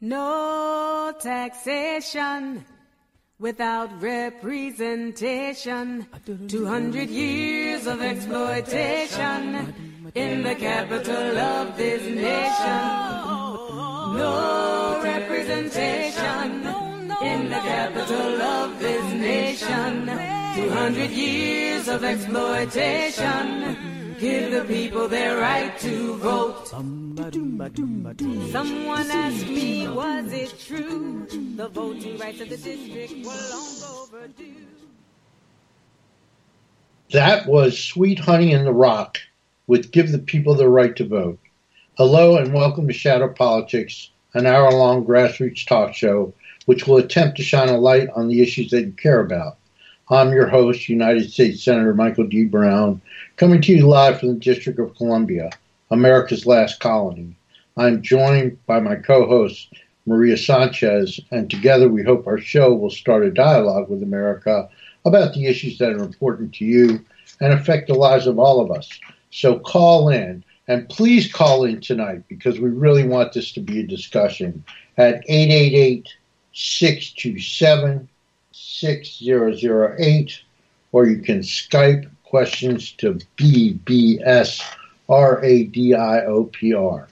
No taxation without representation. 200 years of exploitation in the capital of this nation. No representation in the capital of this nation. 200 years of exploitation. Give the people their right to vote. Someone asked me, was it true? The voting rights of the district were long overdue. That was Sweet Honey in the Rock with Give the People the Right to Vote. Hello and welcome to Shadow Politics, an hour-long grassroots talk show which will attempt to shine a light on the issues that you care about. I'm your host, United States Senator Michael D. Brown, coming to you live from the District of Columbia, America's last colony. I'm joined by my co-host, Maria Sanchez, and together we hope our show will start a dialogue with America about the issues that are important to you and affect the lives of all of us. So call in, and please call in tonight because we really want this to be a discussion at 888-627-6008, or you can Skype questions to BBSRADIOPR.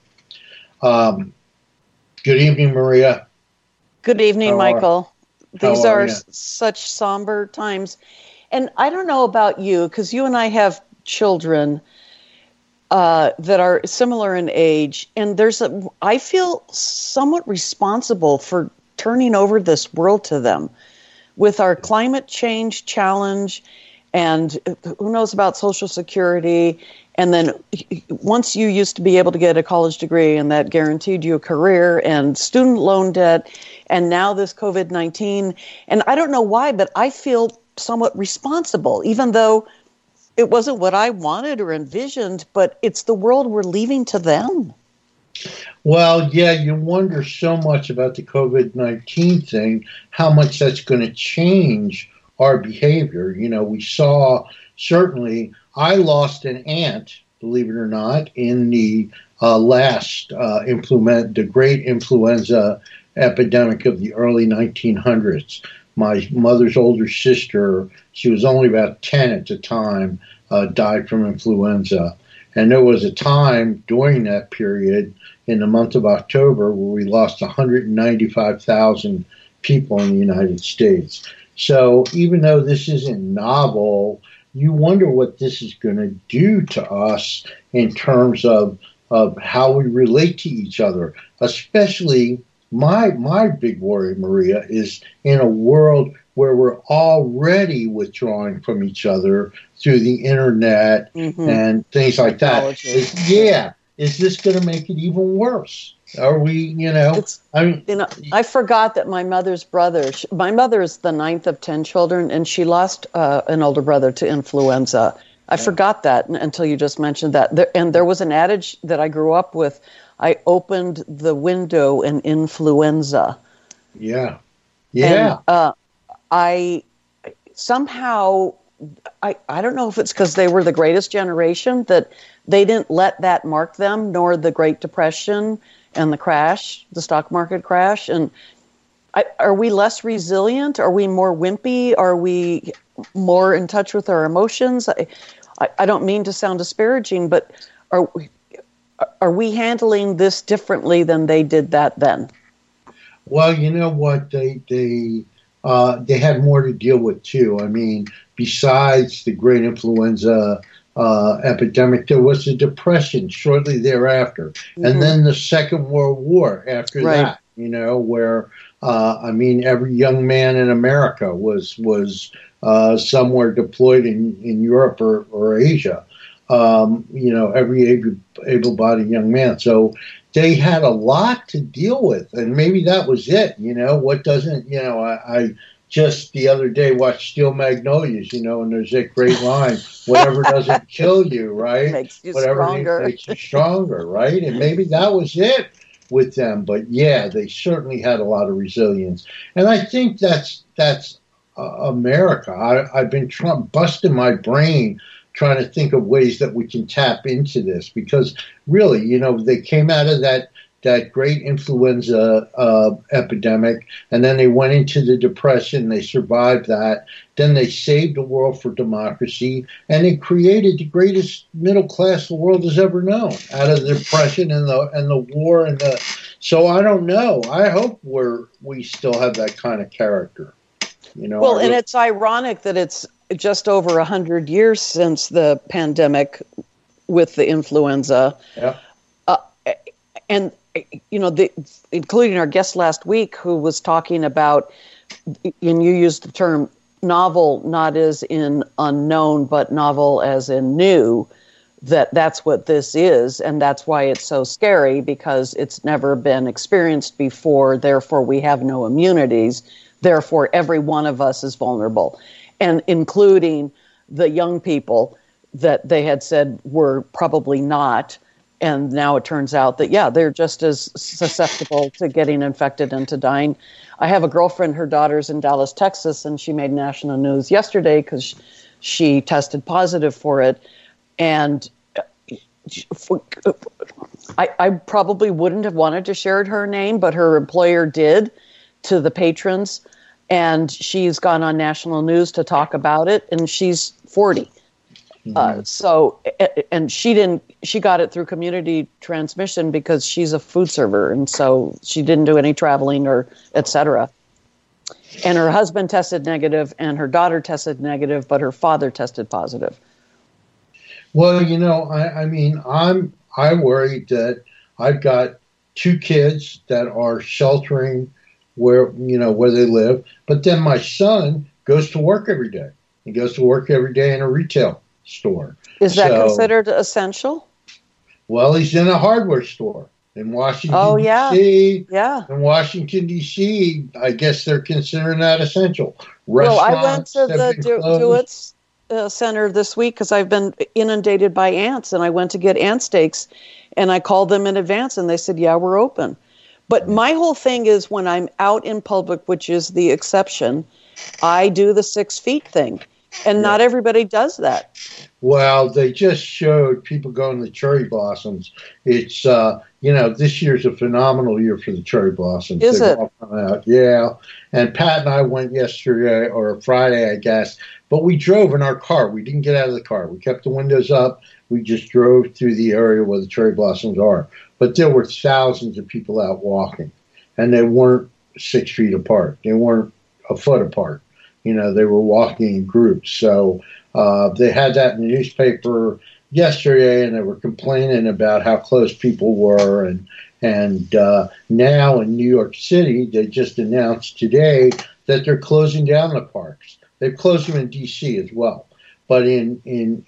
Good evening, Maria. Good evening, Michael. These are such somber times. And I don't know about you, because you and I have children that are similar in age. And I feel somewhat responsible for turning over this world to them with our climate change challenge and who knows about Social Security. And then once you used to be able to get a college degree and that guaranteed you a career and student loan debt, and now this COVID-19. And I don't know why, but I feel somewhat responsible, even though it wasn't what I wanted or envisioned, but it's the world we're leaving to them. Well, yeah, you wonder so much about the COVID-19 thing, how much that's going to change our behavior. You know, we saw certainly, I lost an aunt, believe it or not, in the the great influenza epidemic of the early 1900s. My mother's older sister, she was only about 10 at the time, died from influenza. And there was a time during that period in the month of October where we lost 195,000 people in the United States. So even though this isn't novel, you wonder what this is going to do to us in terms of how we relate to each other. Especially my big worry, Maria, is in a world where we're already withdrawing from each other through the internet and things like that. Is this going to make it even worse? Are we, I forgot that my mother's brother, my mother is the ninth of 10 children, and she lost an older brother to influenza. I forgot that until you just mentioned that. There was an adage that I grew up with, I opened the window in influenza. Yeah. And, I somehow, I don't know if it's because they were the greatest generation that they didn't let that mark them, nor the Great Depression and the crash, the stock market crash. And are we less resilient? Are we more wimpy? Are we more in touch with our emotions? I don't mean to sound disparaging, but are we handling this differently than they did that then? Well, you know what? They had more to deal with too. I mean, besides the great influenza epidemic, there was the Depression shortly thereafter, and then the Second World War after that. You know, where every young man in America was somewhere deployed in Europe or Asia. Every able-bodied young man. So they had a lot to deal with, and maybe that was it. What doesn't, I just the other day watched Steel Magnolias, and there's that great line, whatever doesn't kill you, right? Makes you whatever stronger. Makes you stronger, right? And maybe that was it with them. But yeah, they certainly had a lot of resilience. And I think that's America. I've been busting my brain trying to think of ways that we can tap into this, because really, they came out of that that great influenza epidemic, and then they went into the Depression. They survived that. Then they saved the world for democracy, and they created the greatest middle class the world has ever known out of the Depression and the war and the. So I don't know. I hope we still have that kind of character. Well, and it's ironic that it's just over 100 years since the pandemic with the influenza. Yeah. And, including our guest last week who was talking about, and you used the term novel, not as in unknown, but novel as in new, that's what this is. And that's why it's so scary, because it's never been experienced before. Therefore, we have no immunities. Therefore, every one of us is vulnerable, and including the young people that they had said were probably not. And now it turns out that, they're just as susceptible to getting infected and to dying. I have a girlfriend, her daughter's in Dallas, Texas, and she made national news yesterday because she tested positive for it. And I probably wouldn't have wanted to share her name, but her employer did, to the patrons. And she's gone on national news to talk about it, and she's 40. And she got it through community transmission because she's a food server. And so she didn't do any traveling or et cetera. And her husband tested negative and her daughter tested negative, but her father tested positive. Well, I worried that I've got 2 kids that are sheltering where they live. But then my son goes to work every day. He goes to work every day in a retail store. Is that considered essential? Well, he's in a hardware store in Washington, D.C. Yeah. In Washington, D.C., I guess they're considering that essential. Well, I went to the DeWitt's Center this week because I've been inundated by ants, and I went to get ant steaks, and I called them in advance, and they said, we're open. But my whole thing is when I'm out in public, which is the exception, I do the 6 feet thing. And not everybody does that. Well, they just showed people going to cherry blossoms. It's, this year's a phenomenal year for the cherry blossoms. Is it? All come out. Yeah. And Pat and I went yesterday or Friday, I guess. But we drove in our car. We didn't get out of the car. We kept the windows up. We just drove through the area where the cherry blossoms are. But there were thousands of people out walking. And they weren't 6 feet apart. They weren't a foot apart. They were walking in groups. So they had that in the newspaper yesterday, and they were complaining about how close people were. And now in New York City, they just announced today that they're closing down the parks. They've closed them in D.C. as well. But in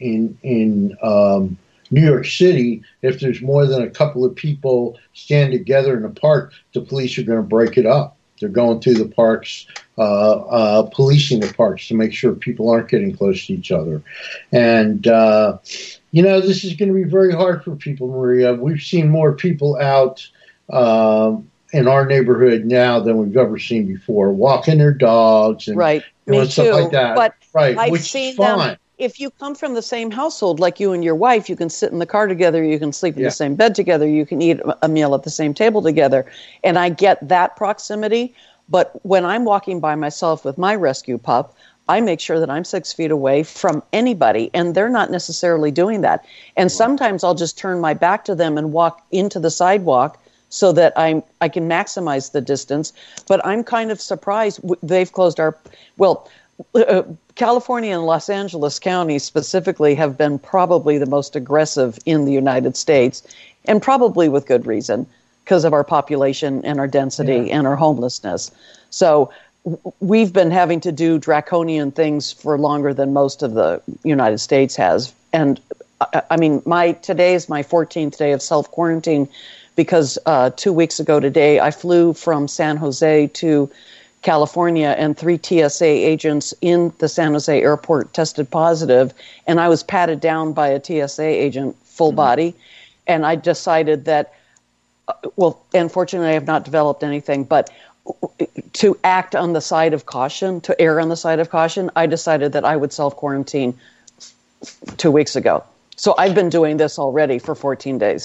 New York City, if there's more than a couple of people stand together in a park, the police are going to break it up. They're going through the parks, policing the parks to make sure people aren't getting close to each other. And, this is going to be very hard for people, Maria. We've seen more people out in our neighborhood now than we've ever seen before, walking their dogs and doing stuff like that. But I've seen them. If you come from the same household, like you and your wife, you can sit in the car together, you can sleep in the same bed together, you can eat a meal at the same table together. And I get that proximity. But when I'm walking by myself with my rescue pup, I make sure that I'm 6 feet away from anybody, and they're not necessarily doing that. And sometimes I'll just turn my back to them and walk into the sidewalk so that I can maximize the distance. But I'm kind of surprised they've closed California and Los Angeles County specifically have been probably the most aggressive in the United States, and probably with good reason because of our population and our density and our homelessness. So we've been having to do draconian things for longer than most of the United States has. And I mean, today is my 14th day of self-quarantine because 2 weeks ago today, I flew from San Jose to California, and 3 TSA agents in the San Jose airport tested positive, and I was patted down by a TSA agent full body, and I decided that, unfortunately I have not developed anything, but to act on the side of caution, to err on the side of caution, I decided that I would self-quarantine 2 weeks ago. So I've been doing this already for 14 days.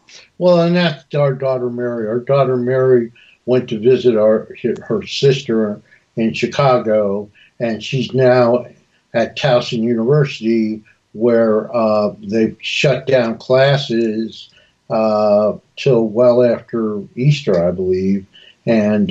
Well, and that's our daughter Mary. Our daughter Mary went to visit her sister in Chicago, and she's now at Towson University, where they've shut down classes till well after Easter, I believe. And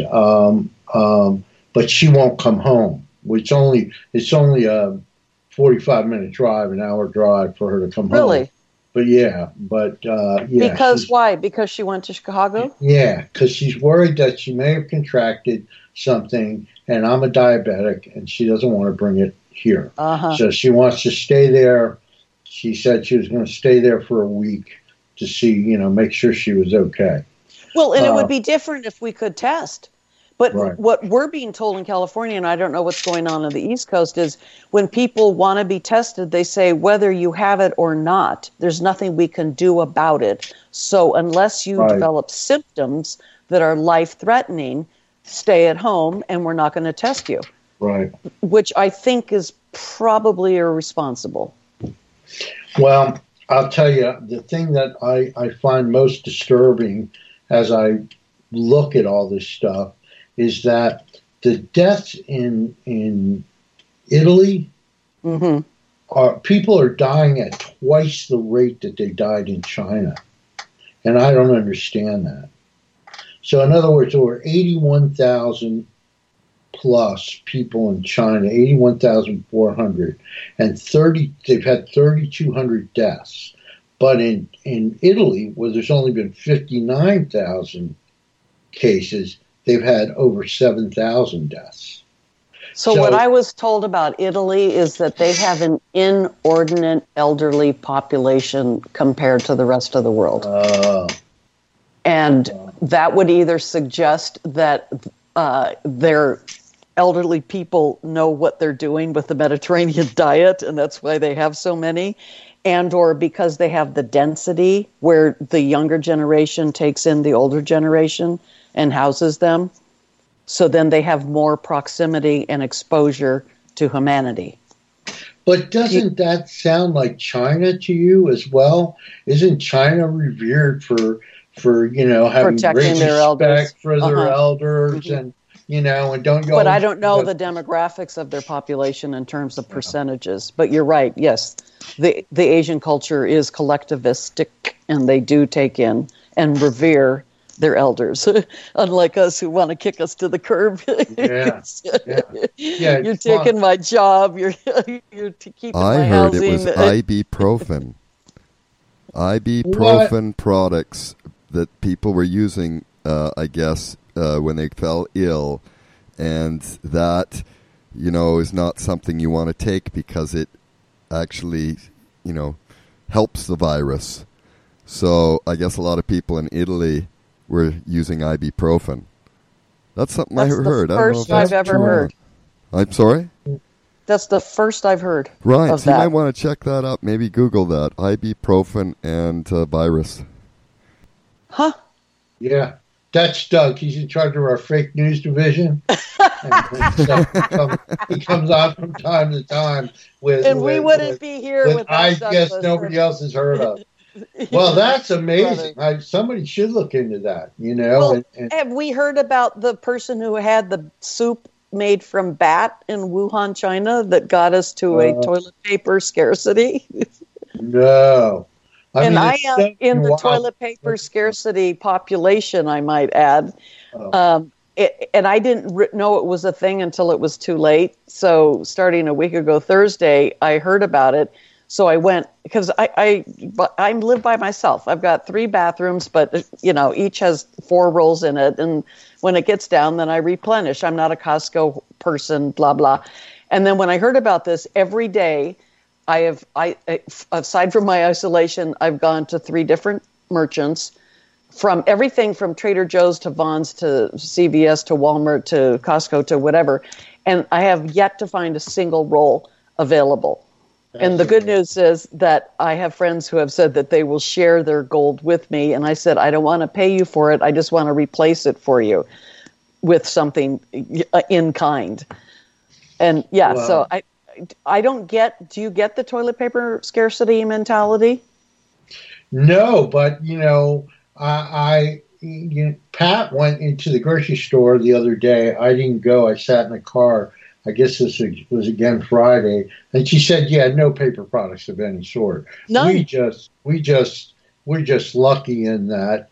but she won't come home. It's only a 45-minute drive, an hour drive for her to come home. Really? But yeah. Because why? Because she went to Chicago? Yeah, because she's worried that she may have contracted something, and I'm a diabetic, and she doesn't want to bring it here. So she wants to stay there. She said she was going to stay there for a week to see, make sure she was okay. Well, and it would be different if we could test. But right. What we're being told in California, and I don't know what's going on the East Coast, is when people want to be tested, they say whether you have it or not, there's nothing we can do about it. So unless you develop symptoms that are life-threatening, stay at home, and we're not going to test you. Right. Which I think is probably irresponsible. Well, I'll tell you, the thing that I find most disturbing as I look at all this stuff is that the deaths in Italy people are dying at twice the rate that they died in China. And I don't understand that. So in other words, there were 81,000 plus people in China, 81,400, and they've had 3,200 deaths. But in Italy, where there's only been 59,000 cases, they've had over 7,000 deaths. So what I was told about Italy is that they have an inordinate elderly population compared to the rest of the world. And that would either suggest that their elderly people know what they're doing with the Mediterranean diet, and that's why they have so many, and or because they have the density where the younger generation takes in the older generation and houses them. So then they have more proximity and exposure to humanity. But doesn't that sound like China to you as well? Isn't China revered for having great respect for their elders and and don't you? But I don't know the demographics of their population in terms of percentages. But you're right. Yes, the Asian culture is collectivistic, and they do take in and revere their elders, unlike us who want to kick us to the curb. You're taking my job. You're keeping my housing. I heard it was ibuprofen. Ibuprofen products that people were using, I guess, when they fell ill, and that, is not something you want to take because it actually, helps the virus. So I guess a lot of people in Italy were using ibuprofen. That's something I heard. That's the first I've ever heard. I'm sorry? That's the first I've heard. Right. So you might want to check that up. Maybe Google that. Ibuprofen and virus. Huh? Yeah. That's Doug. He's in charge of our fake news division. He comes on from time to time with... And we wouldn't be here without I guess nobody else has heard of. Well, that's amazing. Somebody should look into that, Well, have we heard about the person who had the soup made from bat in Wuhan, China, that got us to a toilet paper scarcity? No. I am in the toilet paper scarcity population, I might add. And I didn't know it was a thing until it was too late. So starting a week ago Thursday, I heard about it. So I went, because I live by myself. I've got 3 bathrooms, but, each has 4 rolls in it. And when it gets down, then I replenish. I'm not a Costco person, blah, blah. And then when I heard about this, every day, aside from my isolation, I've gone to 3 different merchants, from everything from Trader Joe's to Vons to CVS to Walmart to Costco to whatever. And I have yet to find a single roll available. And the good news is that I have friends who have said that they will share their gold with me. And I said, I don't want to pay you for it. I just want to replace it for you with something in kind. And so I don't get, do you get the toilet paper scarcity mentality? No, but Pat went into the grocery store the other day. I didn't go. I sat in the car. I guess this was again Friday, and she said, "Yeah, no paper products of any sort. None. We're just lucky in that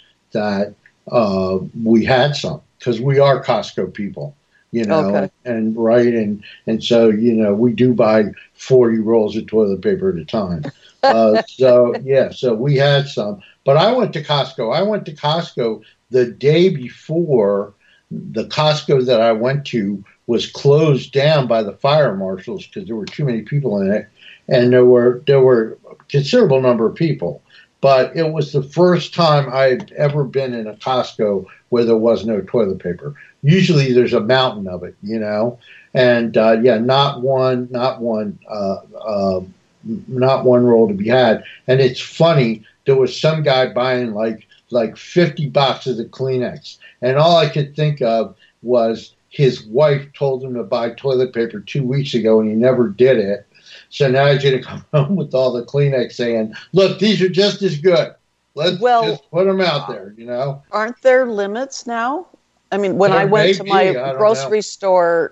we had some because we are Costco people, Okay. and right, and so we do buy 40 rolls of toilet paper at a time. So we had some, but I went to Costco. The day before. The Costco that I went to was closed down by the fire marshals because there were too many people in it, and there were a considerable number of people. But it was the first time I had ever been in a Costco where there was no toilet paper. Usually there's a mountain of it, and not one roll to be had. And it's funny, there was some guy buying like 50 boxes of Kleenex. And all I could think of was his wife told him to buy toilet paper 2 weeks ago and he never did it. So now he's going to come home with all the Kleenex saying, look, these are just as good. Let's just put them out there, Aren't there limits now? I mean, when I went to my grocery store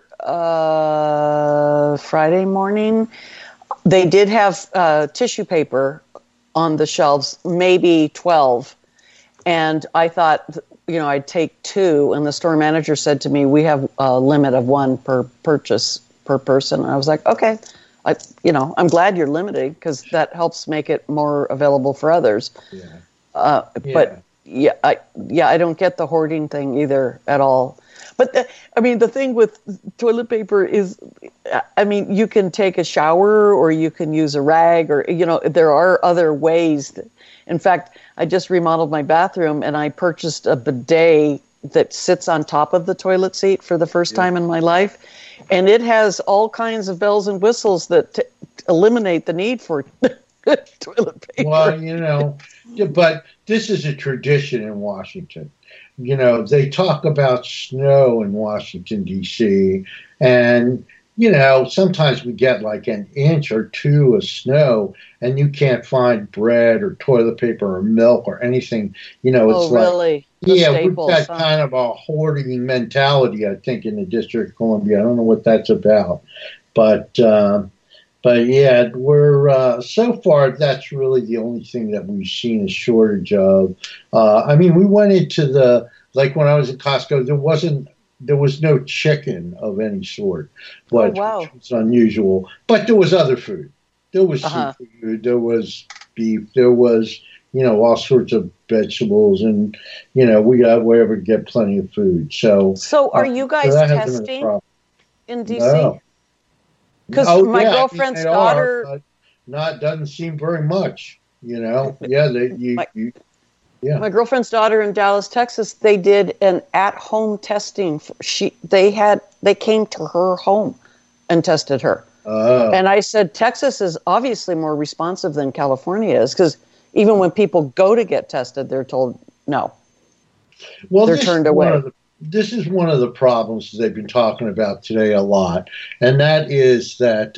Friday morning, they did have tissue paper on the shelves, maybe 12. And I thought, I'd take 2. And the store manager said to me, we have a limit of 1 per purchase per person. And I was like, okay, I'm glad you're limiting because that helps make it more available for others. Yeah. But I don't get the hoarding thing either at all. But the thing with toilet paper is, you can take a shower or you can use a rag or, there are other ways. In fact, I just remodeled my bathroom and I purchased a bidet that sits on top of the toilet seat for the first time in my life. And it has all kinds of bells and whistles that eliminate the need for toilet paper. Well, but this is a tradition in Washington. They talk about snow in Washington, D.C., and, sometimes we get like an inch or 2 of snow and you can't find bread or toilet paper or milk or anything. It's really? We've got kind of a hoarding mentality, I think, in the District of Columbia. I don't know what that's about. But yeah, we're so far that's really the only thing that we've seen a shortage of. We went into when I was at Costco, there was no chicken of any sort, which was unusual. But there was other food. There was seafood. There was beef. There was all sorts of vegetables, and we got wherever to get plenty of food. So are you guys testing in DC? Because my girlfriend's daughter doesn't seem very much. My girlfriend's daughter in Dallas, Texas, they did an at-home testing. They came to her home and tested her. And I said, Texas is obviously more responsive than California is, because even when people go to get tested, they're told no. Well, they're turned away. This is one of the problems they've been talking about today a lot, and that is that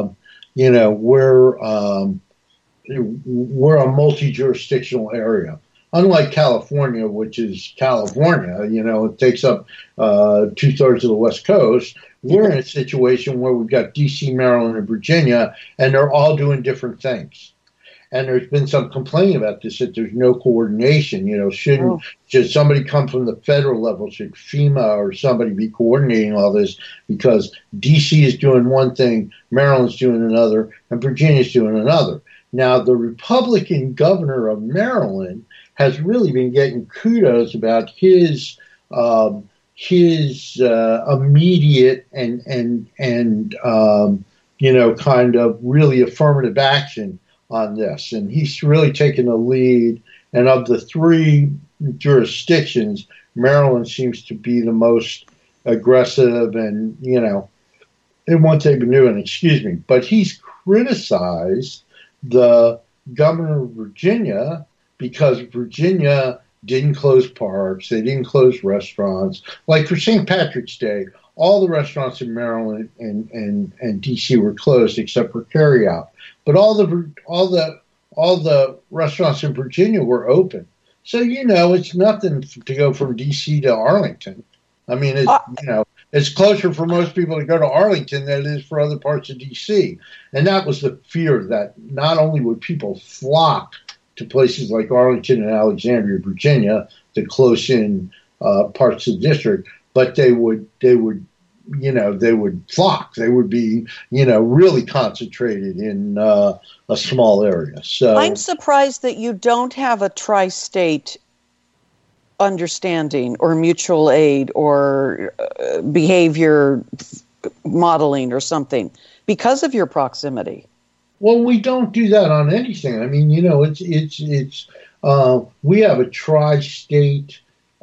we're a multi-jurisdictional area. Unlike California, which is California, it takes up 2/3 of the West Coast. We're in a situation where we've got D.C., Maryland, and Virginia, and they're all doing different things. And there's been some complaining about this, that there's no coordination. Should somebody come from the federal level? Should FEMA or somebody be coordinating all this? Because D.C. is doing one thing, Maryland's doing another, and Virginia's doing another. Now, the Republican governor of Maryland has really been getting kudos about his immediate and kind of really affirmative action on this, and he's really taken the lead. And of the 3 jurisdictions, Maryland seems to be the most aggressive, and in what they've been doing. But he's criticized the governor of Virginia because Virginia didn't close parks, they didn't close restaurants. Like for St. Patrick's Day, all the restaurants in Maryland and D.C. were closed except for carryout. But all all the restaurants in Virginia were open. So, it's nothing to go from D.C. to Arlington. I mean, it's closer for most people to go to Arlington than it is for other parts of D.C. And that was the fear, that not only would people flock to places like Arlington and Alexandria, Virginia, the close-in parts of the district, but they would flock. They would be, really concentrated in a small area. So I'm surprised that you don't have a tri-state understanding or mutual aid or behavior modeling or something because of your proximity. Well, we don't do that on anything. I mean, we have a tri-state.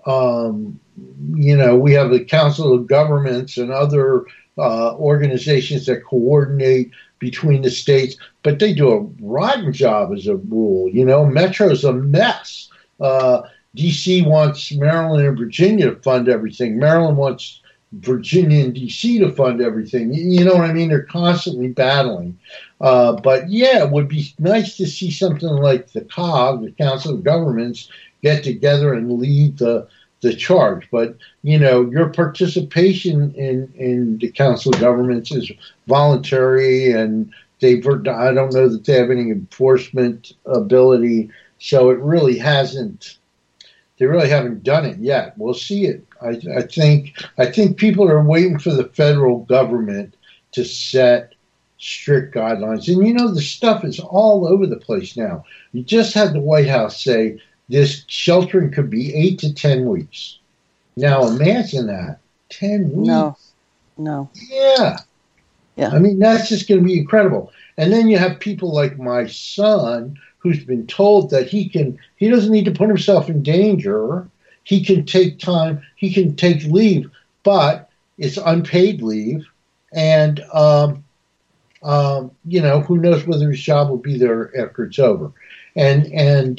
We have the Council of Governments and other organizations that coordinate between the states, but they do a rotten job as a rule. Metro's a mess. D.C. wants Maryland and Virginia to fund everything. Maryland wants Virginia and D.C. to fund everything. You know what I mean? They're constantly battling. But yeah, it would be nice to see something like the COG, the Council of Governments, get together and lead the charge. But, your participation in the Council of Governments is voluntary, and I don't know that they have any enforcement ability. So they really haven't done it yet. We'll see it. I think people are waiting for the federal government to set strict guidelines. And, the stuff is all over the place now. You just had the White House say this sheltering could be 8 to 10 weeks. Now imagine that. 10 weeks. No. Yeah. I mean, that's just going to be incredible. And then you have people like my son who's been told that he doesn't need to put himself in danger. He can take time, he can take leave, but it's unpaid leave. And, who knows whether his job will be there after it's over. And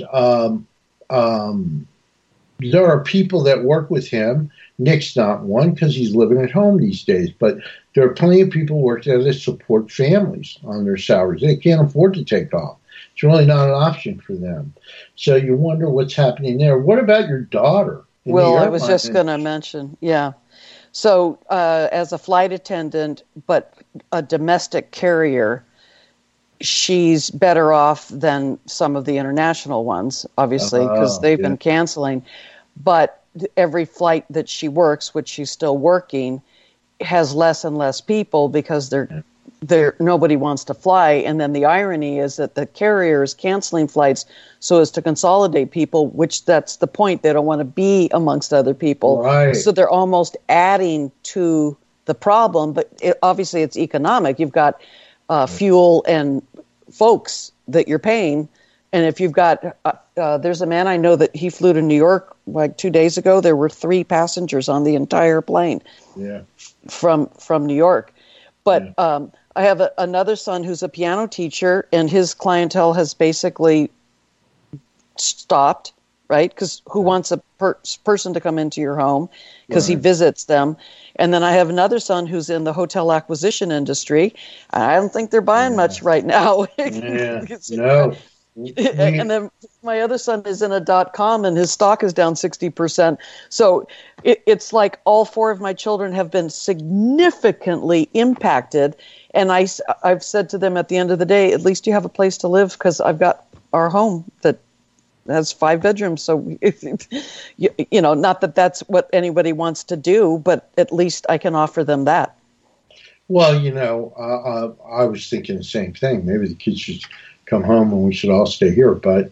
there are people that work with him. Nick's not one because he's living at home these days, but there are plenty of people who work there that support families on their salaries. They can't afford to take off. It's really not an option for them. So you wonder what's happening there. What about your daughter? Well, I was just going to mention, yeah. So as a flight attendant, but a domestic carrier, she's better off than some of the international ones, obviously, because they've been canceling. But every flight that she works, which she's still working, has less and less people because nobody wants to fly. And then the irony is that the carrier is canceling flights so as to consolidate people, which that's the point. They don't want to be amongst other people. Right. So they're almost adding to the problem. But obviously it's economic. You've got fuel and folks that you're paying. And if you've got, there's a man I know that he flew to New York like 2 days ago. There were 3 passengers on the entire plane from New York. But I have another son who's a piano teacher, and his clientele has basically stopped, right? Because who wants a person to come into your home? Because he visits them. And then I have another son who's in the hotel acquisition industry. I don't think they're buying much right now. No. And then my other son is in a .com, and his stock is down 60%. So it's like all 4 of my children have been significantly impacted. And I've said to them at the end of the day, at least you have a place to live, because I've got our home that has 5 bedrooms. So, not that that's what anybody wants to do, but at least I can offer them that. Well, I was thinking the same thing. Maybe the kids should come home and we should all stay here. But,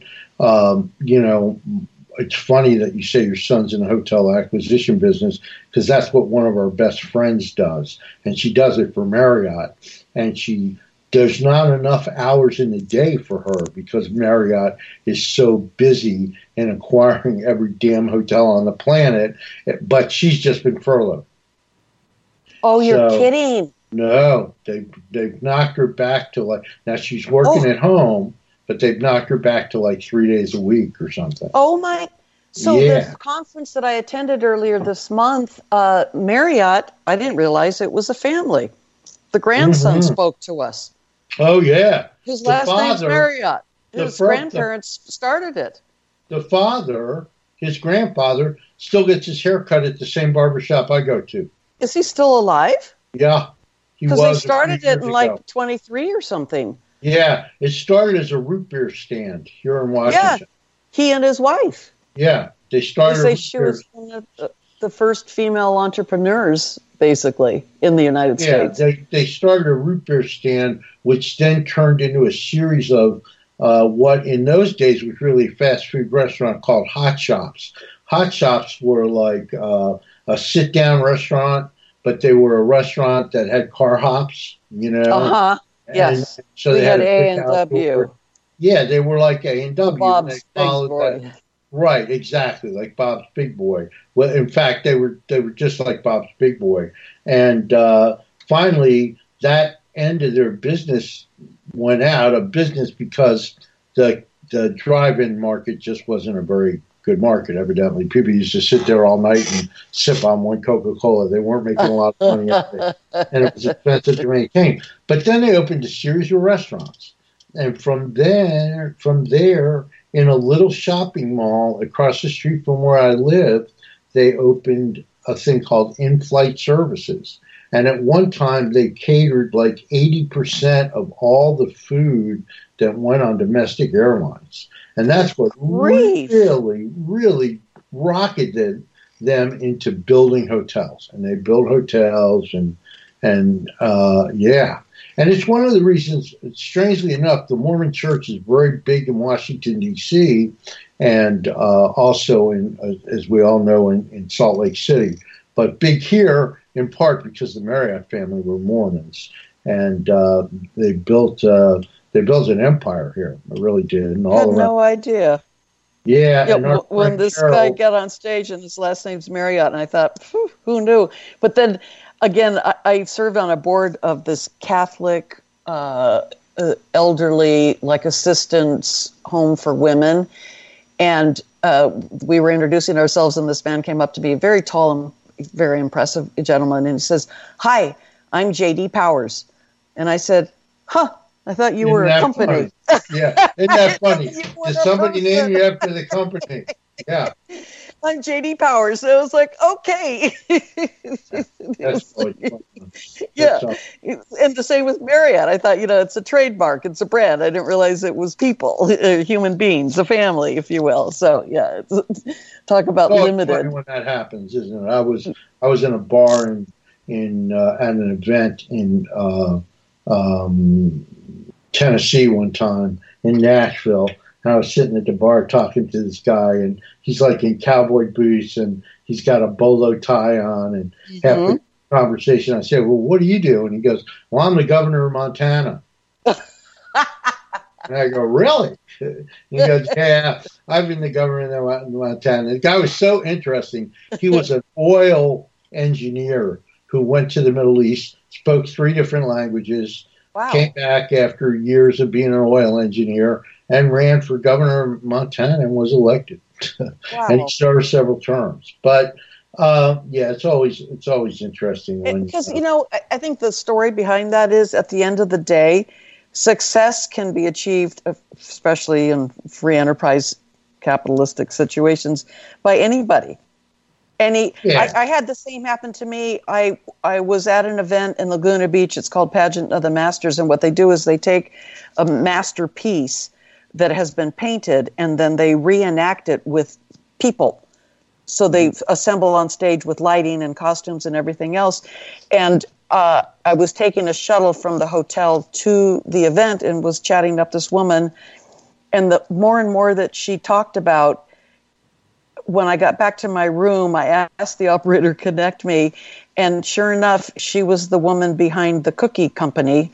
it's funny that you say your son's in the hotel acquisition business, because that's what one of our best friends does. And she does it for Marriott. And there's not enough hours in the day for her because Marriott is so busy in acquiring every damn hotel on the planet. But she's just been furloughed. Oh, you're kidding. No, they've knocked her back to now she's working at home, but they've knocked her back to 3 days a week or something. Oh my! So the conference that I attended earlier this month, Marriott, I didn't realize it was a family. The grandson spoke to us. Oh yeah, His last name's Marriott. his grandparents started it. The father, his grandfather, still gets his hair cut at the same barbershop I go to. Is he still alive? Yeah. Because they started it in like 23 or something. Yeah. It started as a root beer stand here in Washington. Yeah. He and his wife. Yeah. They started. She was one of the first female entrepreneurs, basically, in the United States. Yeah. They started a root beer stand, which then turned into a series of what in those days was really a fast food restaurant called Hot Shops. Hot Shops were like a sit-down restaurant, but they were a restaurant that had car hops, you know. Uh-huh. Yes. So we had A&W. Yeah, they were like A&W. Bob's Big Boy. Right, exactly, like Bob's Big Boy. Well, in fact, they were just like Bob's Big Boy. And finally, that end of their business went out of business because the drive-in market just wasn't a very good market, evidently. People used to sit there all night and sip on one Coca-Cola. They weren't making a lot of money at it, and it was expensive to maintain. But then they opened a series of restaurants. And from there, in a little shopping mall across the street from where I live, they opened a thing called in-flight services. And at one time, they catered like 80% of all the food that went on domestic airlines. And that's what really, really rocketed them into building hotels. And they built hotels and yeah. And it's one of the reasons, strangely enough, the Mormon Church is very big in Washington, D.C., and also, as we all know, in Salt Lake City. But big here, in part because the Marriott family were Mormons. And they built an empire here. They really did. And I had no idea. Yeah. When this guy got on stage and his last name's Marriott, and I thought, who knew? But then, again, I served on a board of this Catholic elderly, like, assistance home for women. And we were introducing ourselves, and this man came up to me, a very tall and very impressive gentleman, and he says, "Hi, I'm J.D. Powers." And I said, I thought you were a company. Yeah, isn't that funny? Did somebody name you after the company? Yeah. I'm J.D. Powers. So I was like, okay. That's funny. Yeah. And the same with Marriott. I thought, it's a trademark. It's a brand. I didn't realize it was people, human beings, a family, if you will. So, yeah, talk about limited. It's funny when that happens, isn't it? I was in a bar at an event in Tennessee one time, in Nashville. And I was sitting at the bar talking to this guy, and he's like in cowboy boots, and he's got a bolo tie on, and after the conversation, I said, "Well, what do you do?" And he goes, "Well, I'm the governor of Montana." And I go, "Really?" And he goes, "Yeah, I've been the governor of Montana." The guy was so interesting. He was an oil engineer who went to the Middle East, spoke 3 different languages, came back after years of being an oil engineer, and ran for governor of Montana and was elected. Wow. And he served several terms. But it's always interesting because I think the story behind that is, at the end of the day, success can be achieved, especially in free enterprise capitalistic situations, by anybody. I had the same happen to me. I was at an event in Laguna Beach. It's called Pageant of the Masters, and what they do is they take a masterpiece that has been painted, and then they reenact it with people. So they assemble on stage with lighting and costumes and everything else. And I was taking a shuttle from the hotel to the event and was chatting up this woman. And the more and more that she talked about, when I got back to my room, I asked the operator to connect me. And sure enough, she was the woman behind the cookie company.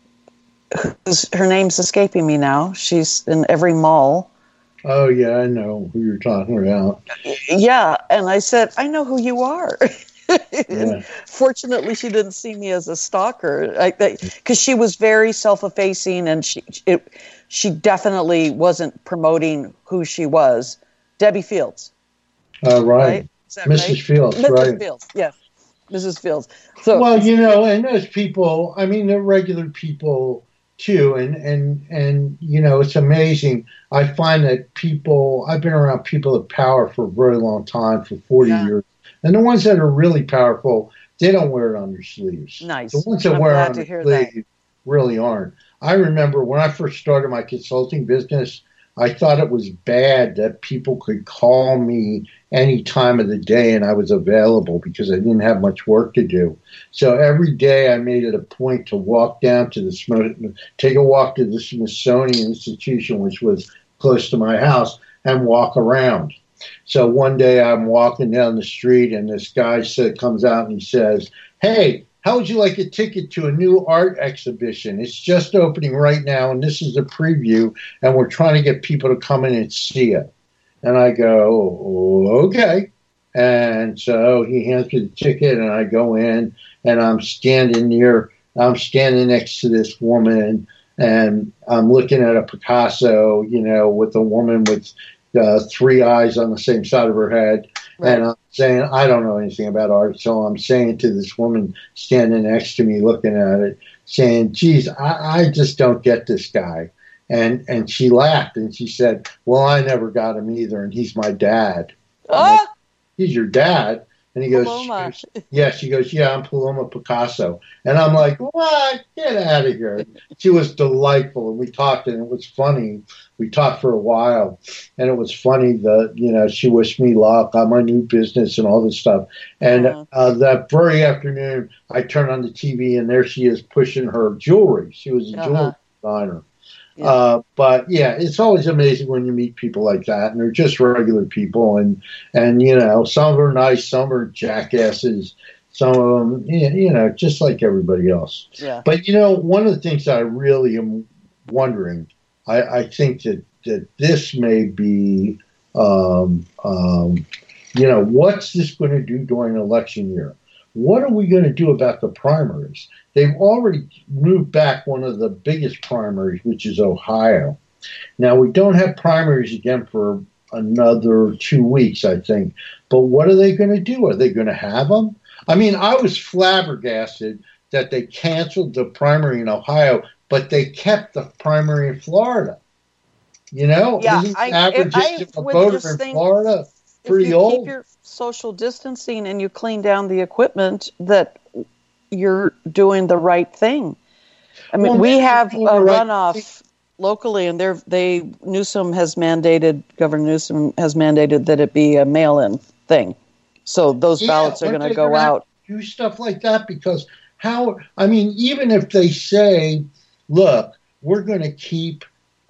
Her name's escaping me now. She's in every mall. Oh, yeah, I know who you're talking about. Yeah, and I said, I know who you are. Yeah. Fortunately, she didn't see me as a stalker, because she was very self-effacing, and she definitely wasn't promoting who she was. Debbie Fields. Right. Mrs. Right? Fields, Mrs. right. Fields, yes. Mrs. Fields. So, well, and those people, I mean, they're regular people too, and you know, it's amazing. I find that I've been around people of power for a very long time, for 40 years, and the ones that are really powerful, they don't wear it on their sleeves. Nice. The ones that wear it on their sleeves really aren't. I remember when I first started my consulting business, I thought it was bad that people could call me any time of the day and I was available because I didn't have much work to do. So every day I made it a point to walk down to take a walk to the Smithsonian Institution, which was close to my house, and walk around. So one day I'm walking down the street and this guy comes out and he says, "Hey, how would you like a ticket to a new art exhibition? It's just opening right now, and this is a preview, and we're trying to get people to come in and see it." And I go, "Oh, okay." And so he hands me the ticket, and I go in, and I'm standing next to this woman, and I'm looking at a Picasso, you know, with a woman with 3 eyes on the same side of her head. Right. And I'm saying, I don't know anything about art. So I'm saying to this woman standing next to me, looking at it, saying, "Geez, I just don't get this guy." And she laughed and she said, "Well, I never got him either. And he's my dad." Like, "He's your dad?" And he goes, "Yeah." She goes, "Yeah, I'm Paloma Picasso." And I'm like, "What? Get out of here." She was delightful. And we talked, and it was funny. We talked for a while, and it was funny that, you know, she wished me luck on my new business and all this stuff. And that very afternoon, I turned on the TV, and there she is pushing her jewelry. She was a jewelry designer. Yeah. But yeah, it's always amazing when you meet people like that, and they're just regular people, and you know, some of them are nice, some are jackasses, some of them, you know, just like everybody else. Yeah. But you know, one of the things that I really am wondering, I think that this may be, you know, what's this going to do during election year? What are we going to do about the primaries? They've already moved back one of the biggest primaries, which is Ohio. Now, we don't have primaries again for another 2 weeks, I think. But what are they going to do? Are they going to have them? I mean, I was flabbergasted that they canceled the primary in Ohio, but they kept the primary in Florida. You know? Yeah, isn't the average age of a voter in Florida pretty old? If you keep your social distancing and you clean down the equipment, that you're doing the right thing. I mean, we have a runoff locally, and Newsom has mandated, Governor Newsom has mandated that it be a mail-in thing. So those ballots are going to go out. Do stuff like that because even if they say, look, we're going to keep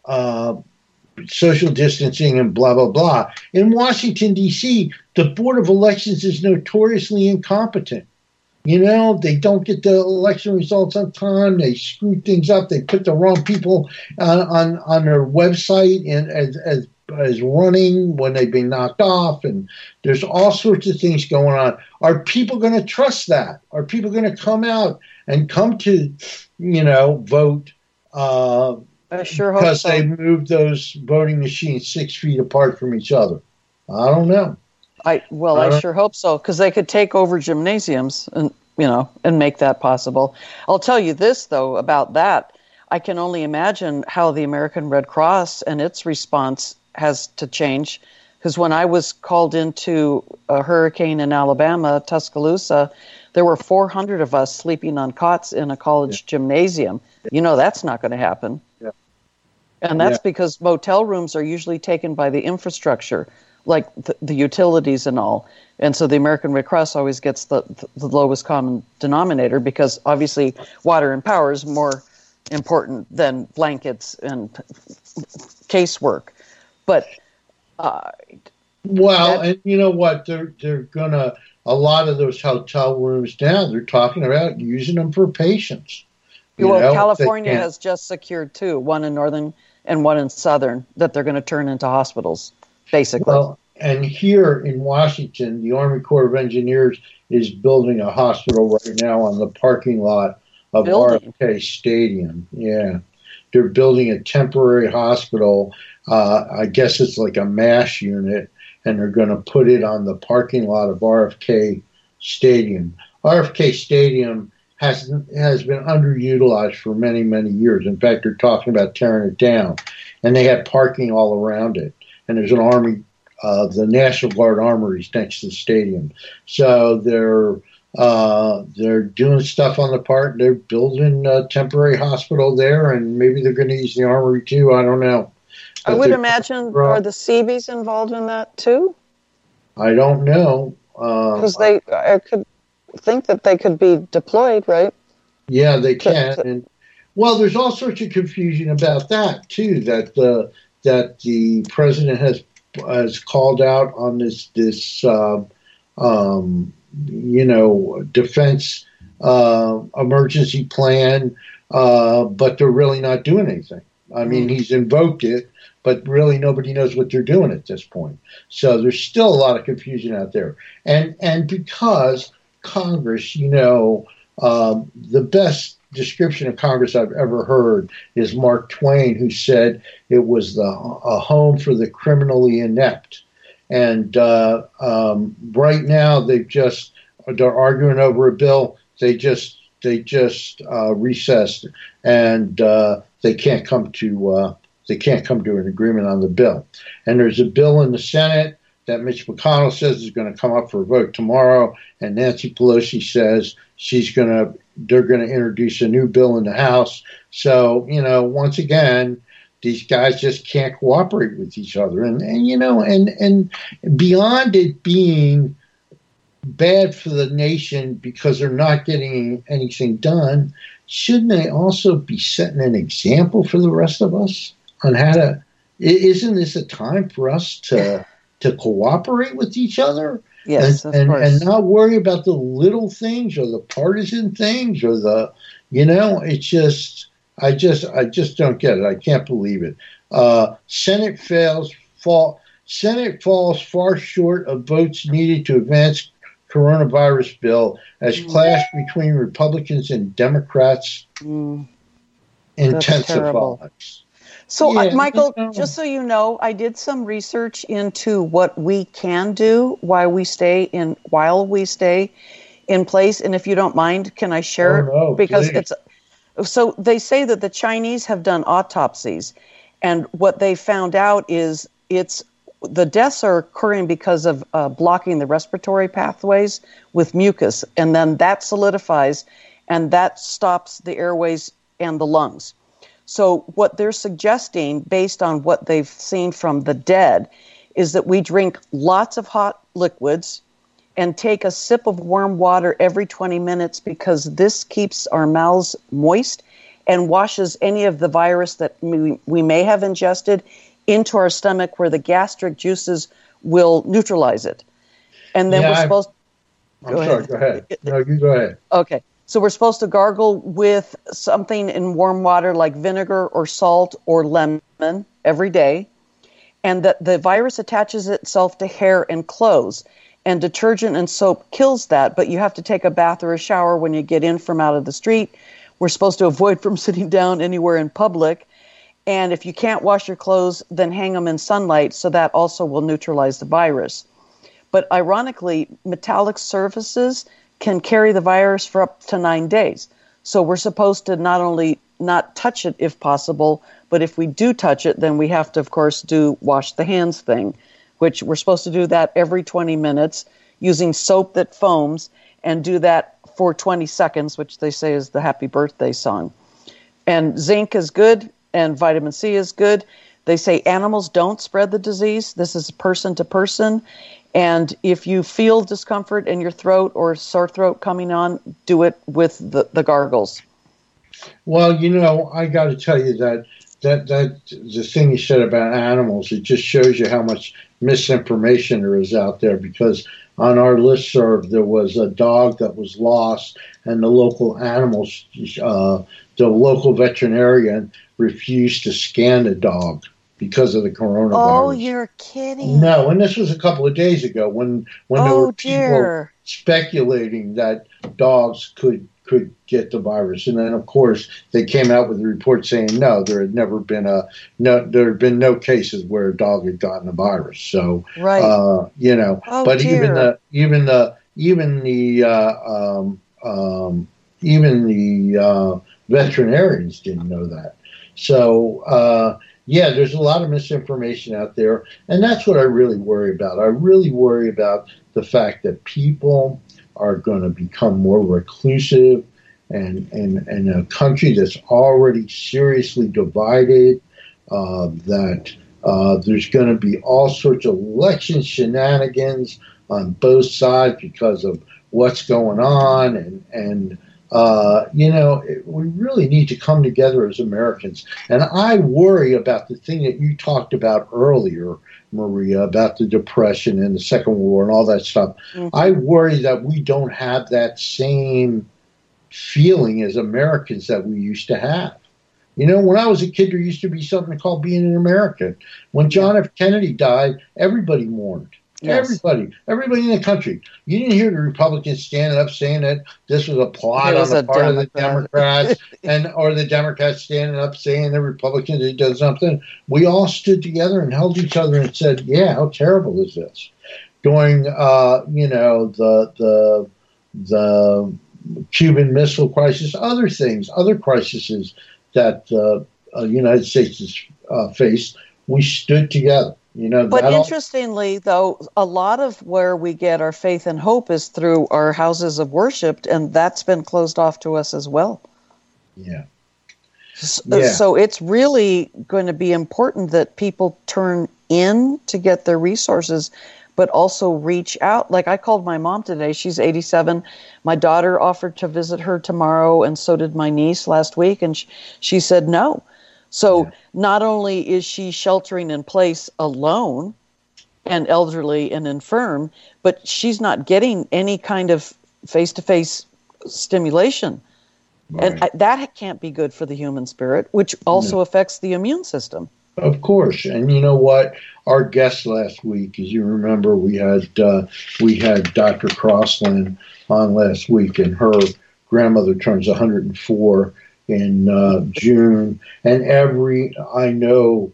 social distancing and blah, blah, blah. In Washington, D.C., the Board of Elections is notoriously incompetent. You know, they don't get the election results on time. They screw things up. They put the wrong people on their website and as running when they've been knocked off. And there's all sorts of things going on. Are people going to trust that? Are people going to come out and come to, you know, vote? I sure hope so. Because they moved those voting machines 6 feet apart from each other. I don't know. I sure hope so, because they could take over gymnasiums and, you know, and make that possible. I'll tell you this, though, about that. I can only imagine how the American Red Cross and its response has to change, because when I was called into a hurricane in Alabama, Tuscaloosa, there were 400 of us sleeping on cots in a college gymnasium. You know, that's not going to happen. Yeah. And that's because motel rooms are usually taken by the infrastructure, like the utilities and all. And so the American Red Cross always gets the lowest common denominator, because obviously water and power is more important than blankets and casework. But and you know what? They're gonna, a lot of those hotel rooms now, they're talking about using them for patients. California has just secured 2, one in northern and one in southern, that they're going to turn into hospitals, basically. Well, and here in Washington, the Army Corps of Engineers is building a hospital right now on the parking lot of RFK Stadium. Yeah. They're building a temporary hospital. I guess it's like a MASH unit, and they're going to put it on the parking lot of RFK Stadium. RFK Stadium has been underutilized for many, many years. In fact, they're talking about tearing it down, and they have parking all around it. And there's an Army, the National Guard armories next to the stadium. So they're doing stuff on the part. They're building a temporary hospital there, and maybe they're going to use the armory too. I don't know. But I would imagine, are the Seabees involved in that too? I don't know. Because I could think that they could be deployed, right? Yeah, they can. And well, there's all sorts of confusion about that too. That the president has called out on this defense emergency plan, but they're really not doing anything. I mean, he's invoked it, but really nobody knows what they're doing at this point. So there's still a lot of confusion out there. And because Congress, the best description of Congress I've ever heard is Mark Twain, who said it was a home for the criminally inept. And right now they're arguing over a bill. They just recessed, and they can't come to an agreement on the bill. And there's a bill in the Senate that Mitch McConnell says is going to come up for a vote tomorrow, and Nancy Pelosi says they're going to introduce a new bill in the House. So once again, these guys just can't cooperate with each other, and beyond it being bad for the nation because they're not getting anything done, shouldn't they also be setting an example for the rest of us on how to? Isn't this a time for us to cooperate with each other? Yes, and not worry about the little things or the partisan things or the it's just. I just don't get it. I can't believe it. Senate falls far short of votes needed to advance coronavirus bill as clash between Republicans and Democrats intensifies. So, Michael, just so you know, I did some research into what we can do while we stay in place. And if you don't mind, can I share it? Because please. So they say that the Chinese have done autopsies, and what they found out is the deaths are occurring because of blocking the respiratory pathways with mucus, and then that solidifies, and that stops the airways and the lungs. So what they're suggesting, based on what they've seen from the dead, is that we drink lots of hot liquids and take a sip of warm water every 20 minutes, because this keeps our mouths moist and washes any of the virus that we may have ingested into our stomach, where the gastric juices will neutralize it. And then Go ahead. No, you go ahead. Okay. So we're supposed to gargle with something in warm water like vinegar or salt or lemon every day. And that the virus attaches itself to hair and clothes. And detergent and soap kills that, but you have to take a bath or a shower when you get in from out of the street. We're supposed to avoid from sitting down anywhere in public. And if you can't wash your clothes, then hang them in sunlight, so that also will neutralize the virus. But ironically, metallic surfaces can carry the virus for up to 9 days. So we're supposed to not only not touch it if possible, but if we do touch it, then we have to, of course, do wash the hands thing, which we're supposed to do that every 20 minutes using soap that foams, and do that for 20 seconds, which they say is the happy birthday song. And zinc is good, and vitamin C is good. They say animals don't spread the disease. This is person to person. And if you feel discomfort in your throat or sore throat coming on, do it with the gargles. Well, I got to tell you that the thing you said about animals, it just shows you how much misinformation there is out there, because on our listserv there was a dog that was lost, and the local veterinarian refused to scan the dog because of the coronavirus. Oh, you're kidding. No, and this was a couple of days ago when there were people speculating that dogs could get the virus, and then of course they came out with a report saying no, there had been no cases where a dog had gotten the virus. So right, but dear. even the even the veterinarians didn't know that. So, yeah, there's a lot of misinformation out there, and that's what I really worry about. I really worry about the fact that people are going to become more reclusive, and a country that's already seriously divided, that there's going to be all sorts of election shenanigans on both sides because of what's going on, and we really need to come together as Americans. And I worry about the thing that you talked about earlier, Maria, about the Depression and the Second World War and all that stuff. Mm-hmm. I worry that we don't have that same feeling as Americans that we used to have. When I was a kid, there used to be something called being an American. When John F. Kennedy died, everybody mourned. Yes. Everybody in the country. You didn't hear the Republicans standing up saying that this was a plot on the part of the Democrats, or the Democrats standing up saying the Republicans had done something. We all stood together and held each other and said, "Yeah, how terrible is this?" During the Cuban Missile Crisis, other crises that the United States has faced, we stood together. But interestingly, though, a lot of where we get our faith and hope is through our houses of worship, and that's been closed off to us as well. Yeah. So it's really going to be important that people turn in to get their resources, but also reach out. Like I called my mom today. She's 87. My daughter offered to visit her tomorrow, and so did my niece last week, and she said no. So not only is she sheltering in place alone and elderly and infirm, but she's not getting any kind of face-to-face stimulation. Right. And that can't be good for the human spirit, which also affects the immune system. Of course. And you know what? Our guest last week, as you remember, we had Dr. Crossland on last week, and her grandmother turns 104 in June, and I know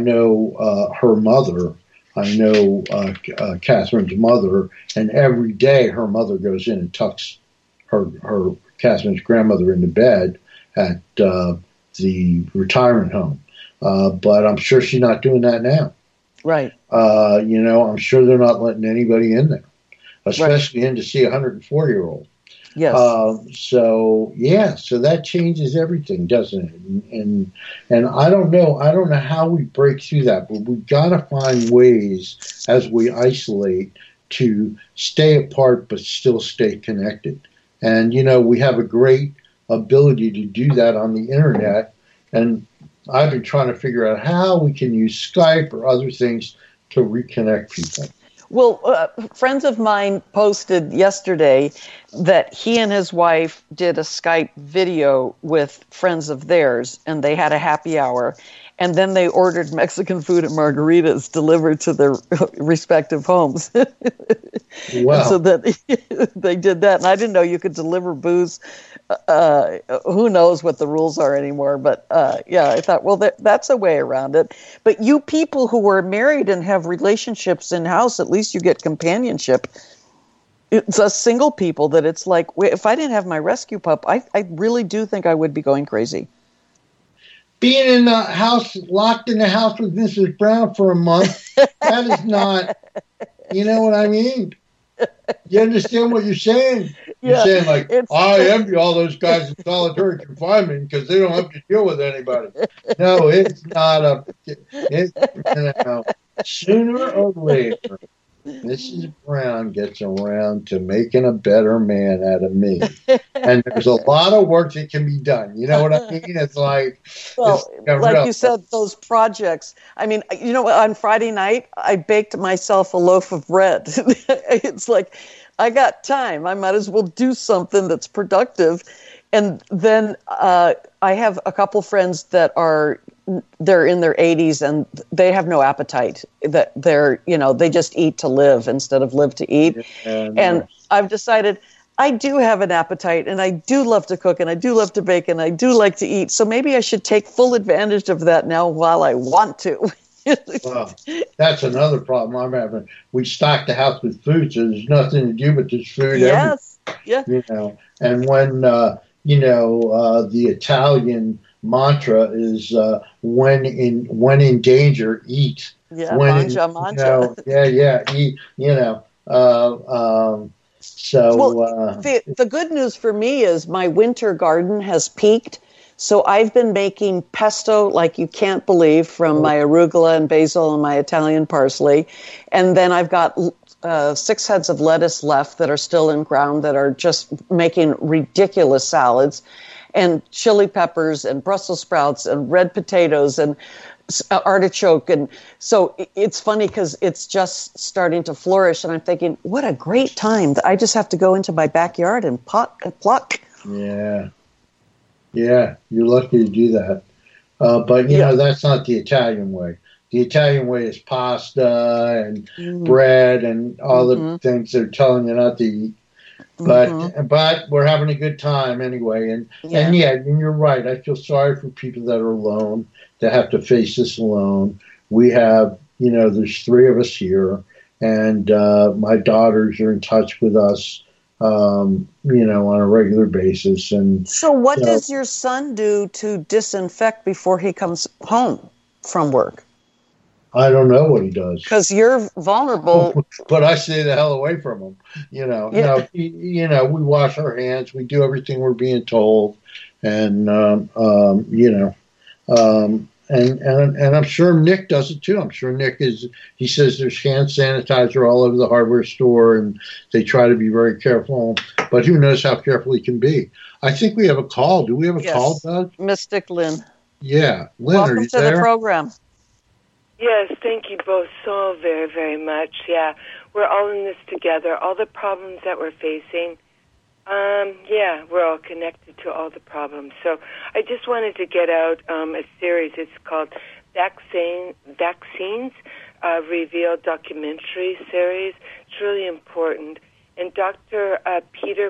her mother. I know Catherine's mother, and every day her mother goes in and tucks her Catherine's grandmother into bed at the retirement home. But I'm sure she's not doing that now. Right. I'm sure they're not letting anybody in there, especially in to see a 104-year-old. Yes. So that changes everything, doesn't it? And I don't know how we break through that, but we've got to find ways as we isolate to stay apart but still stay connected. And we have a great ability to do that on the internet, and I've been trying to figure out how we can use Skype or other things to reconnect people. Well, friends of mine posted yesterday that he and his wife did a Skype video with friends of theirs, and they had a happy hour. And then they ordered Mexican food and margaritas delivered to their respective homes. Wow. So that they did that. And I didn't know you could deliver booze. Who knows what the rules are anymore. But I thought, well, that's a way around it. But you people who are married and have relationships in-house, at least you get companionship. It's us single people that it's like, if I didn't have my rescue pup, I really do think I would be going crazy. Being in the house, locked in the house with Mrs. Brown for a month, that is not, you know what I mean? You understand what you're saying? You're saying, like, I envy all those guys in solitary confinement because they don't have to deal with anybody. No, it's not sooner or later, Mrs. Brown gets around to making a better man out of me. And there's a lot of work that can be done. You know what I mean? It's like... Well, like you said, those projects. I mean, on Friday night, I baked myself a loaf of bread. It's like, I got time. I might as well do something that's productive. And then I have a couple friends that they're in their 80s and they have no appetite. That they just eat to live instead of live to eat. And I've decided I do have an appetite, and I do love to cook, and I do love to bake, and I do like to eat. So maybe I should take full advantage of that now while I want to. Well, that's another problem I'm having. We stock the house with food, so there's nothing to do but there's food. Yes. Yeah. And when the Italian mantra is when in danger, eat. Yeah, mangia. Eat. The good news for me is my winter garden has peaked. So I've been making pesto like you can't believe from my arugula and basil and my Italian parsley. And then I've got 6 heads of lettuce left that are still in ground that are just making ridiculous salads, and chili peppers and Brussels sprouts and red potatoes and artichoke. And so it's funny because it's just starting to flourish. And I'm thinking, what a great time. I just have to go into my backyard and pluck. Yeah. Yeah, you're lucky to do that. But, that's not the Italian way. The Italian way is pasta and bread and all the things they're telling you not to eat. But we're having a good time anyway. And you're right. I feel sorry for people that are alone, that have to face this alone. We have, there's 3 of us here, and my daughters are in touch with us. On a regular basis. And so what does your son do to disinfect before he comes home from work? I don't know what he does. Because you're vulnerable. But I stay the hell away from him. We wash our hands. We do everything we're being told. And, and I'm sure Nick does it too. I'm sure Nick he says there's hand sanitizer all over the hardware store, and they try to be very careful, but who knows how careful he can be. I think we have a call. Do we have a call, Doug? Mystic Lynn. Yeah. Lynn, welcome are you to there? The program. Yes, thank you both so very, very much. Yeah, we're all in this together. All the problems that we're facing, we're all connected to all the problems. So I just wanted to get out a series. It's called Vaccines Reveal documentary series. It's really important. And Dr. Peter,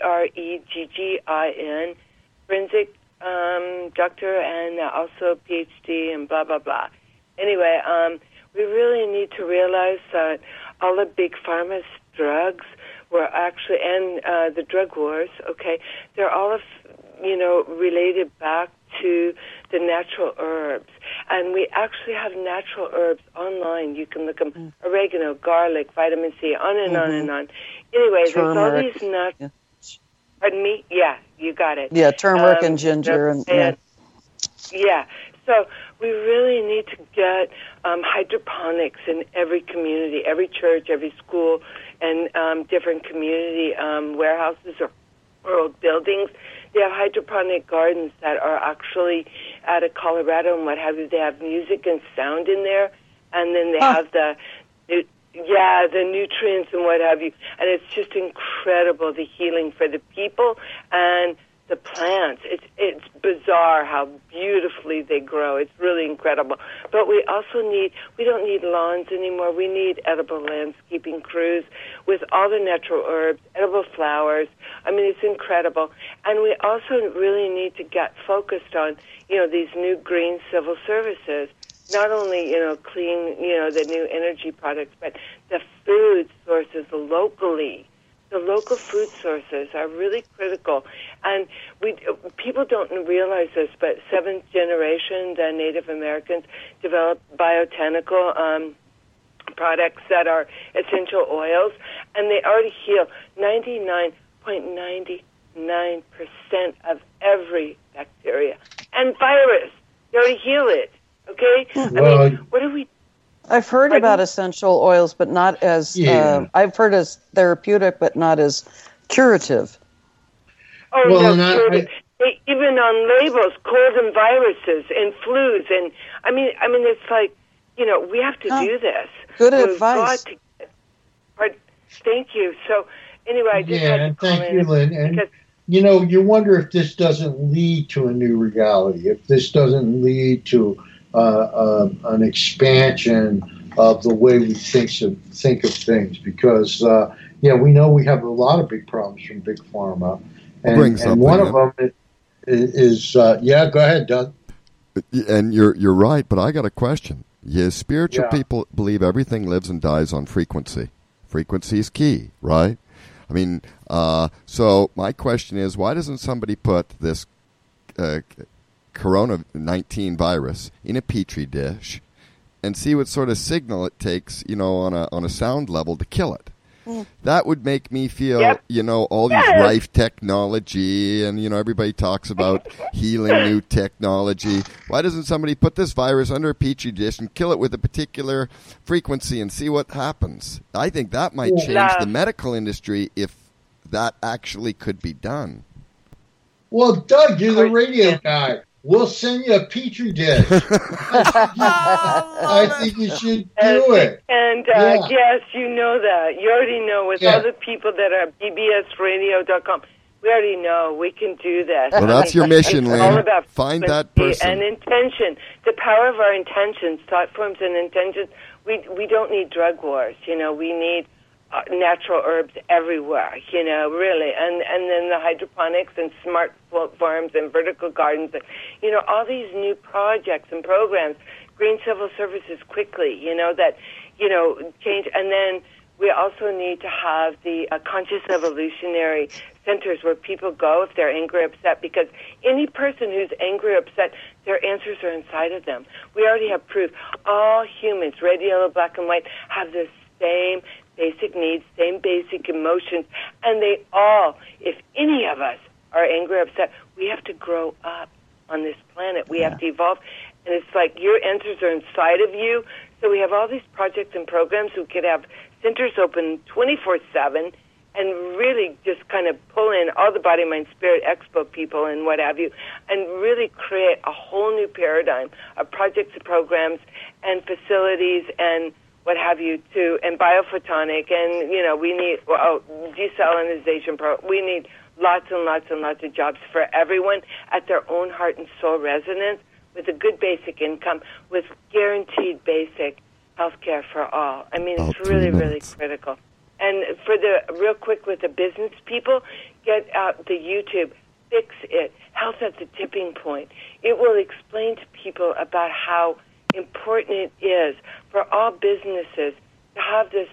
Breggin, forensic doctor, and also PhD and blah, blah, blah. Anyway, we really need to realize that all the big pharma's drugs were actually, and the drug wars, they're all, related back to the natural herbs. And we actually have natural herbs online. You can look them, oregano, garlic, vitamin C, on and on and on. Anyway, turmeric. There's all these natural... Pardon me? Yeah, you got it. Yeah, turmeric and ginger. Yeah. So we really need to get hydroponics in every community, every church, every school, and different community warehouses or buildings. They have hydroponic gardens that are actually out of Colorado and what have you. They have music and sound in there, and then they have the nutrients and what have you. And it's just incredible, the healing for the people and the plants. It's bizarre how beautifully they grow. It's really incredible. But we don't need lawns anymore. We need edible landscaping crews with all the natural herbs, edible flowers. I mean, it's incredible. And we also really need to get focused on, these new green civil services. Not only, clean, the new energy products, but the food sources locally. The local food sources are really critical, and people don't realize this, but 7th generation, the Native Americans developed botanical products that are essential oils, and they already heal 99.99% of every bacteria and virus. They already heal it. Okay, what do we? I've heard about essential oils, but not as, I've heard as therapeutic, but not as curative. Curative. Even on labels, colds and viruses and flus. And I mean, it's like, we have to do this. Good advice. Thank you. So anyway, I just had to call thank you, Lynn. And, you wonder if this doesn't lead to a new reality, if this doesn't lead to an expansion of the way we think of things, because we know we have a lot of big problems from big pharma, and one of them is go ahead, Doug. And you're right, but I got a question. Yes, spiritual people believe everything lives and dies on frequency. Frequency is key, right? I mean, so my question is, why doesn't somebody put this Corona-19 virus in a petri dish and see what sort of signal it takes, on a sound level to kill it? That would make me feel, all these Rife technology and, everybody talks about healing new technology. Why doesn't somebody put this virus under a petri dish and kill it with a particular frequency and see what happens? I think that might change the medical industry if that actually could be done. Well, Doug, you're the radio guy. We'll send you a petri dish. I think you should do it. And yes, you know that. You already know with all the people that are bbsradio.com. We already know we can do that. Well, that's your mission, Lynn. All about find that person. And intention. The power of our intentions, thought forms and intentions. We don't need drug wars. We need natural herbs everywhere, really. And then the hydroponics and smart farms and vertical gardens, all these new projects and programs, green civil services quickly, change. And then we also need to have the conscious evolutionary centers where people go if they're angry or upset, because any person who's angry or upset, their answers are inside of them. We already have proof. All humans, red, yellow, black, and white, have the same basic needs, same basic emotions, and they all, if any of us are angry or upset, we have to grow up on this planet. We have to evolve, and it's like your answers are inside of you. So we have all these projects and programs who could have centers open 24/7 and really just kind of pull in all the Body, Mind, Spirit Expo people and what have you, and really create a whole new paradigm of projects and programs and facilities and what have you, too, and biophotonic, and, we need desalinization. We need lots and lots and lots of jobs for everyone at their own heart and soul resonance with a good basic income, with guaranteed basic health care for all. I mean, it's really, really critical. And for real quick with the business people, get out the YouTube, Fix It, Health at the Tipping Point. It will explain to people about how important it is for all businesses to have this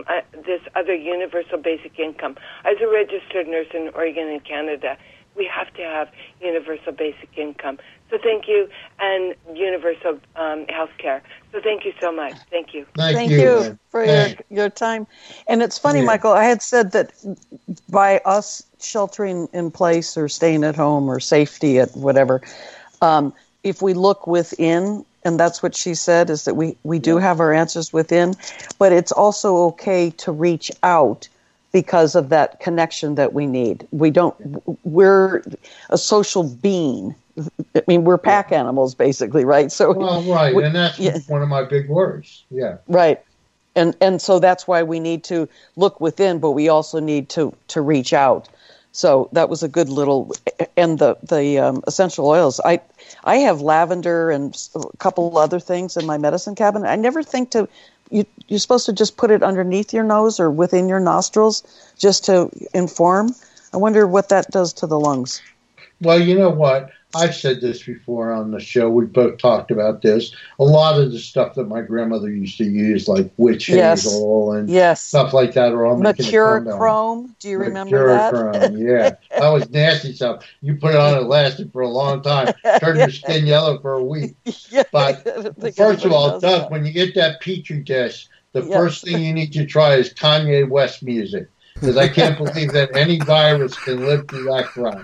other universal basic income. As a registered nurse in Oregon and Canada, we have to have universal basic income. So thank you, and universal health care. So thank you so much. Thank you. Thank you for your time. And it's funny, Michael, I had said that by us sheltering in place or staying at home or safety at whatever, if we look within, and that's what she said, is that we do have our answers within, but it's also okay to reach out because of that connection that we need. We're a social being. I mean, we're pack animals, basically, right? So, right, and that's one of my big worries. Yeah, right, and so that's why we need to look within, but we also need to reach out. So that was a good little, and the essential oils. I have lavender and a couple other things in my medicine cabinet. I never think you're supposed to just put it underneath your nose or within your nostrils just to inform. I wonder what that does to the lungs. Well, you know what? I've said this before on the show. We both talked about this. A lot of the stuff that my grandmother used to use, like witch hazel and stuff like that, are all Mercurochrome. Do you remember that? Yeah. That was nasty stuff. You put it on, it lasted for a long time. Turned your skin yellow for a week. But first of all, Doug, when you get that petri dish, the first thing you need to try is Kanye West music. Because I can't believe that any virus can live through that crap.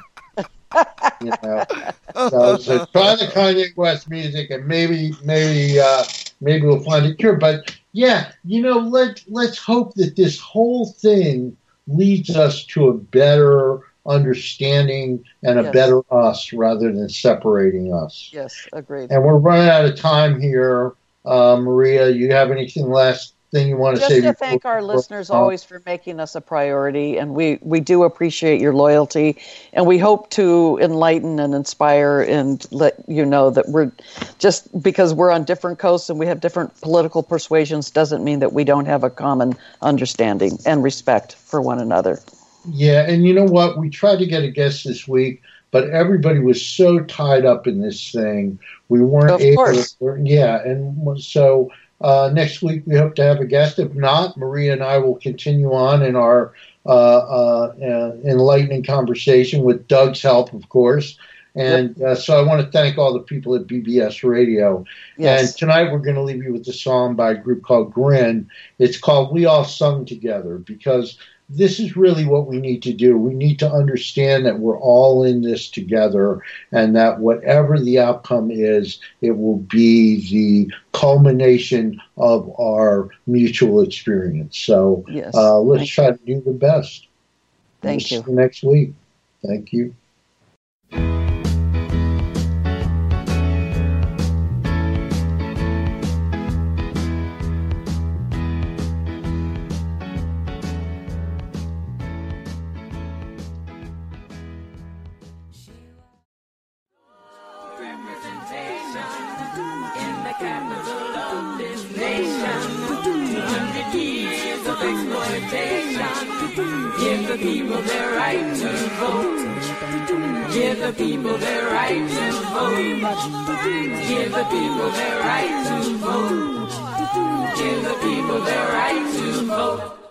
So try the Kanye West music, and maybe we'll find a cure. But let's hope that this whole thing leads us to a better understanding and a better us rather than separating us. Yes, agreed. And we're running out of time here. Maria, you have anything last thing you want to say? Just to thank our listeners always for making us a priority, and we do appreciate your loyalty, and we hope to enlighten and inspire and let you know that we're just because we're on different coasts and we have different political persuasions doesn't mean that we don't have a common understanding and respect for one another. Yeah, and you know what? We tried to get a guest this week, but everybody was so tied up in this thing. We weren't able to. Yeah, and so Next week, we hope to have a guest. If not, Maria and I will continue on in our enlightening conversation with Doug's help, of course. And so I want to thank all the people at BBS Radio. Yes. And tonight we're going to leave you with a song by a group called Grin. It's called We All Sung Together, because this is really what we need to do. We need to understand that we're all in this together, and that whatever the outcome is, it will be the culmination of our mutual experience. So let's try to do the best. Thank you. See you next week. Thank you. Give the people their right to vote. Give the people their right to vote. Give the people their right to vote. Give the people their right to vote.